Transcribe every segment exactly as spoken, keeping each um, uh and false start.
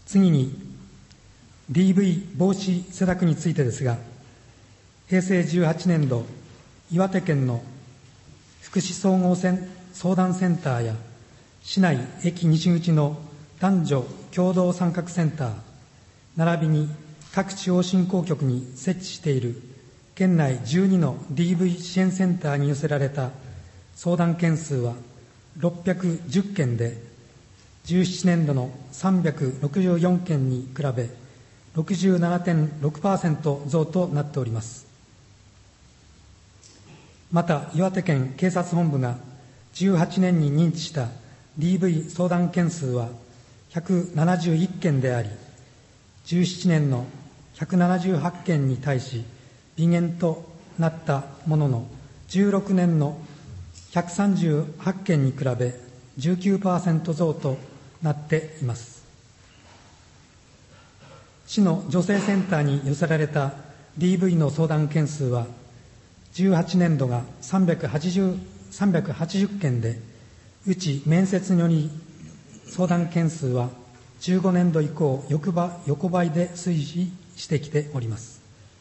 次に ディーブイ 防止施策についてですが、へいせいじゅうはちねんど、岩手県の福祉総合相談センターや市内駅西口の男女共同参画センター、並びに各地方振興局に設置している県内じゅうにの ディーブイ 支援センターに寄せられた相談件数はろっぴゃくじゅっけんで、じゅうななねんどのさんびゃくろくじゅうよんけんに比べ ろくじゅうななてんろくパーセント 増となっております。また、岩手県警察本部がじゅうはちねんに認知した ディーブイ 相談件数はひゃくななじゅういっけんであり、じゅうななねんのひゃくななじゅうはちけんに対し微減となったものの、じゅうろくねんのひゃくさんじゅうはちけんに比べ じゅうきゅうパーセント 増となっています。市の女性センターに寄せられた ディーブイ の相談件数は、じゅうはちねんどがさんびゃくはちじゅっけんで、うち面接により相談件数はじゅうごねんど以降、横ば横ばいで推移してきております。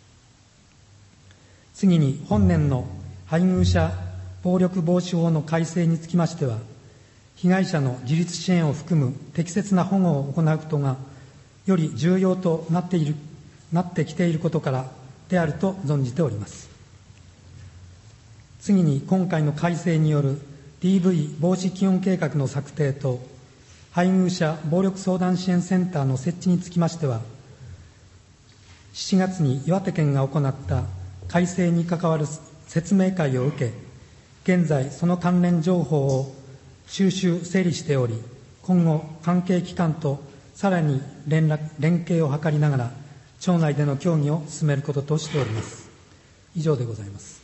次に、本年の配偶者暴力防止法の改正につきましては、被害者の自立支援を含む適切な保護を行うことがより重要となっている、なってきていることからであると存じております。次に、今回の改正による ディーブイ 防止基本計画の策定と配偶者暴力相談支援センターの設置につきましては、しちがつに岩手県が行った改正に関わる説明会を受け、現在その関連情報を収集整理しており、今後関係機関とさらに連絡連携を図りながら町内での協議を進めることとしております。以上でございます。